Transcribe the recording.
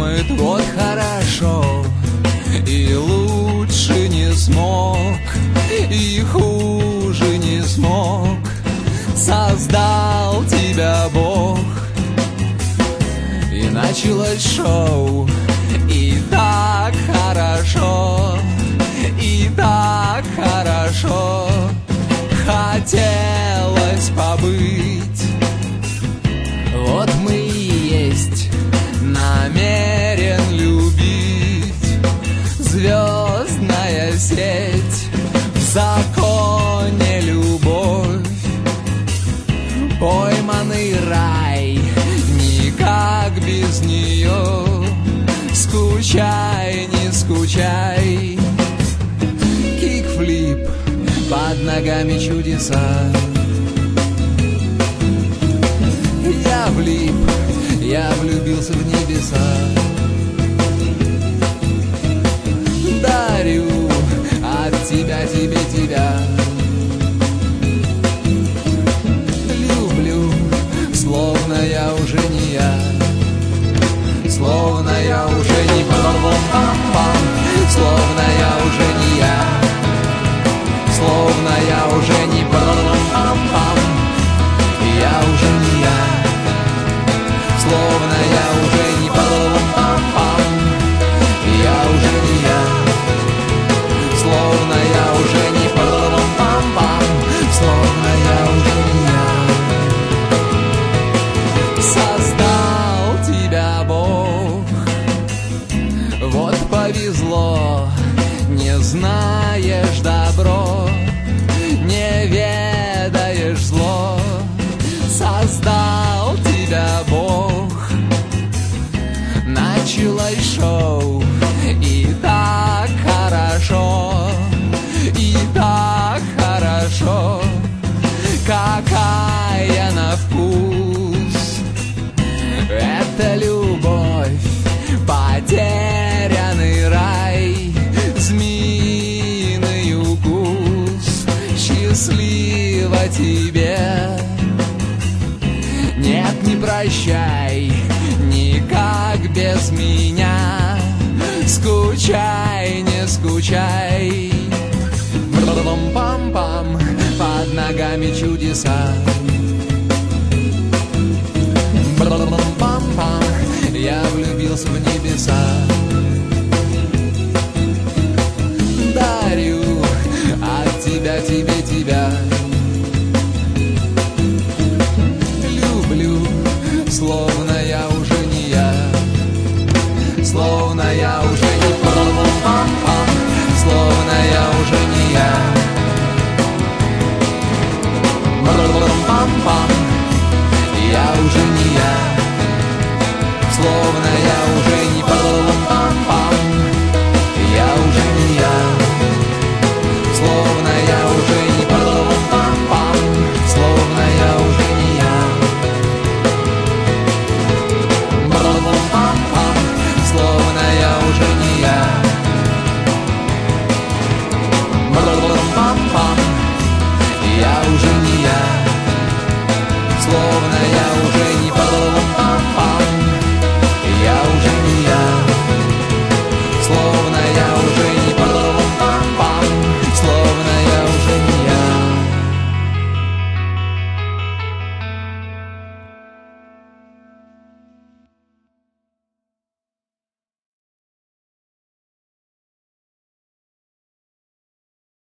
думает, вот хорошо, и лучше не смог, и хуже не смог. Создал тебя Бог, и началось шоу. И так хорошо, и так хорошо, хотелось побыть. Вот мы и есть, намерен любить. Звездная сеть, в законе любовь. Пойманный рай, никак без нее. Скучай, не скучай. Кикфлип, под ногами чудеса. Я влип, я влюбился в небеса. Дарю от тебя, тебе, тебя. Люблю, словно я уже не я. Словно я уже не пам-пам-пам, словно я уже не я. Словно я уже не пам-пам-пам, я уже не я. Словно я уже не пам-пам-пам, я уже не я. Словно я уже не пам-пам-пам, словно я уже не я. Создал тебя Бог, вот повезло, не знаешь добро, не ведаешь зло. Создал тебя Бог, началось шоу. И так хорошо, и так хорошо, какая на вкус. Это любовь, потерянный рай, змеиный укус. Счастливо тебе, нет, не прощай, никак без меня. Скучай, не скучай. Пам-пам, под ногами чудеса. Пам-пам, я влюбился в небеса. Дарю от тебя, тебе, тебя. Люблю, словно я уже не я. Словно я уже не пам-пам-пам, словно я уже не я. Пам-пам, я уже не я.